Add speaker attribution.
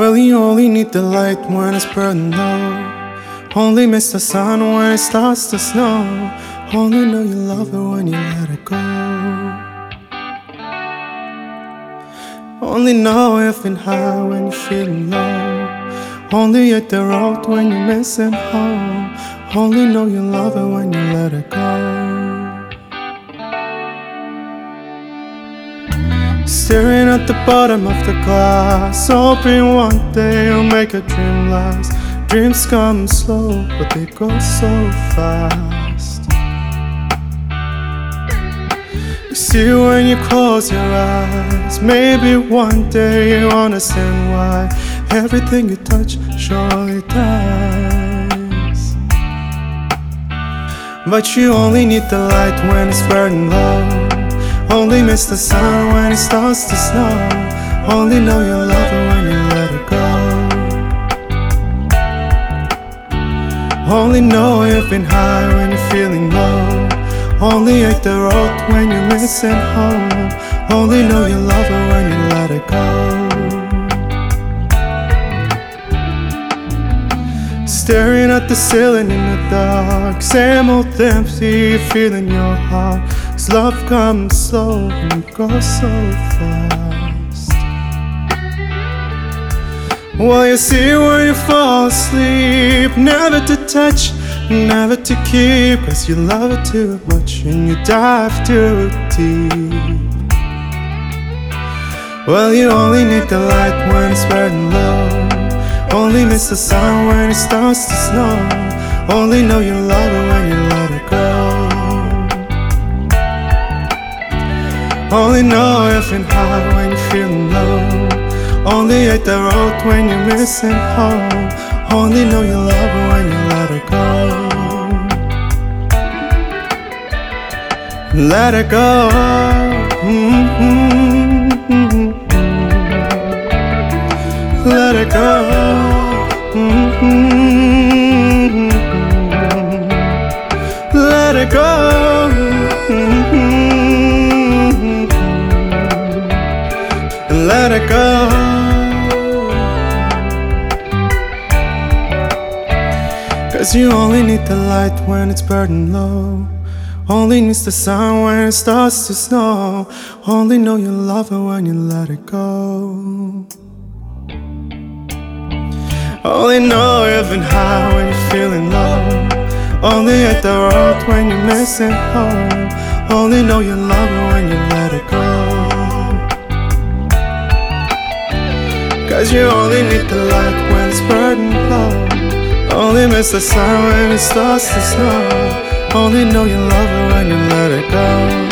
Speaker 1: Well, you only need the light when it's burning low. Only miss the sun when it starts to snow. Only know you love her when you let it go. Only know you've been high when you're feeling low. Only hit the road when you're missing home. Only know you love her when you let it go. Staring at the bottom of the glass, hoping one day you'll make a dream last. Dreams come slow, but they go so fast. You see when you close your eyes, maybe one day you understand why everything you touch surely dies. But you only need the light when it's burning low. Only miss the sun when it starts to snow. Only know you love her when you let her go. Only know you've been high when you're feeling low. Only hate the road when you're missing home. Only know you love her when you let her go. Staring at the ceiling in the dark, same old empty feeling in your heart. 'Cause love comes slow and it goes so fast. Well, you see when you fall asleep, never to touch, never to keep. 'Cause you love it too much and you dive too deep. Well, you only need the light when it's burning low. Only miss the sun when it starts to snow. Only know you love her when you let it go. Only know you've been high when you're feeling low. Only hate the road when you're missing home. Only know you love her when you let her go. Let her go. Let her go. Let her go. Let her go. 'Cause you only need the light when it's burning low. Only miss the sun when it starts to snow. Only know you love her when you let her go. Only know you've been high when you're feeling low. Only hit the road when you're missing home. Only know you love her when you let her go. 'Cause you only need the light when it's burning low. Only miss the sun when it starts to snow. Only know you love her when you let her go.